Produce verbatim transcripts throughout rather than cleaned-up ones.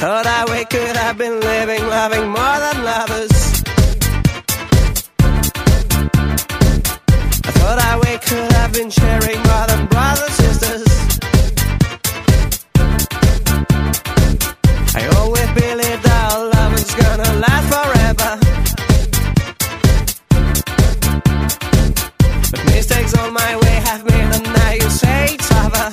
thought that we could have been living, loving more than lovers. I thought that we could have been sharing more than brothers, sisters. I always believed our love was gonna last forever, but mistakes on my way have made them, now you say it's over.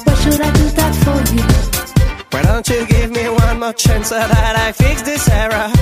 Why don't you give me one more chance so that I fix this error?